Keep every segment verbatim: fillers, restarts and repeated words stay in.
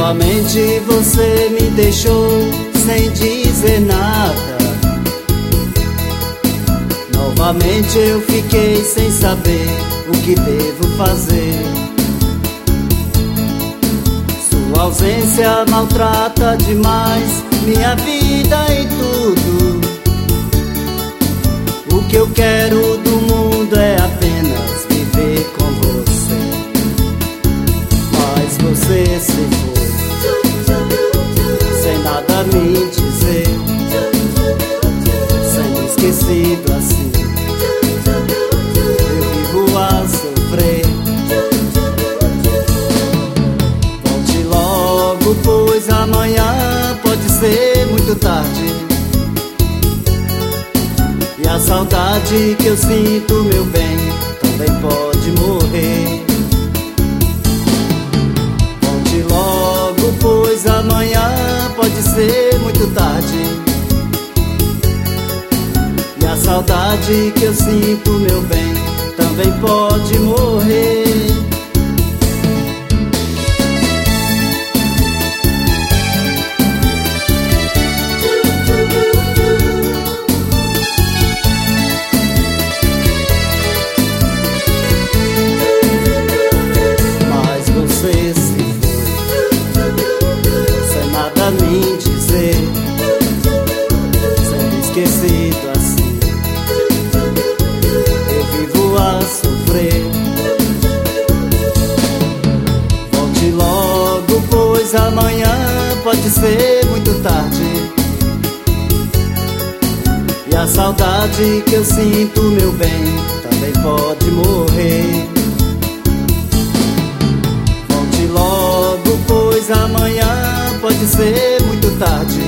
Novamente você me deixou sem dizer nada. Novamente eu fiquei sem saber o que devo fazer. Sua ausência maltrata demais minha vida e tudo. O que eu quero do mundo é apenas viver com você. Mas você se foi sem nada me dizer, sendo esquecido assim. Eu vivo a sofrer. Volte logo, pois amanhã pode ser muito tarde. E a saudade que eu sinto, meu bem, também pode morrer. Volte logo, pois amanhã pode ser muito tarde. E a saudade que eu sinto, meu bem, também pode morrer. Me dizer, sendo esquecido assim, eu vivo a sofrer. Volte logo, pois amanhã pode ser muito tarde. E a saudade que eu sinto, meu bem, também pode morrer. Volte logo, pois amanhã pode ser muito tarde.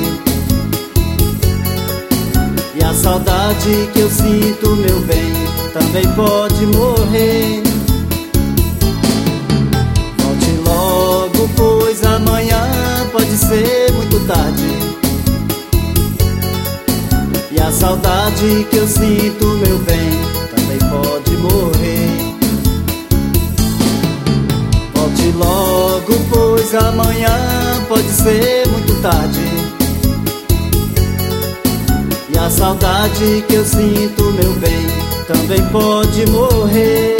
E a saudade que eu sinto, meu bem, também pode morrer. Volte logo, pois amanhã pode ser muito tarde. E a saudade que eu sinto, meu bem, também pode morrer. Volte logo, pois amanhã pode ser muito tarde. E a saudade que eu sinto, meu bem, também pode morrer.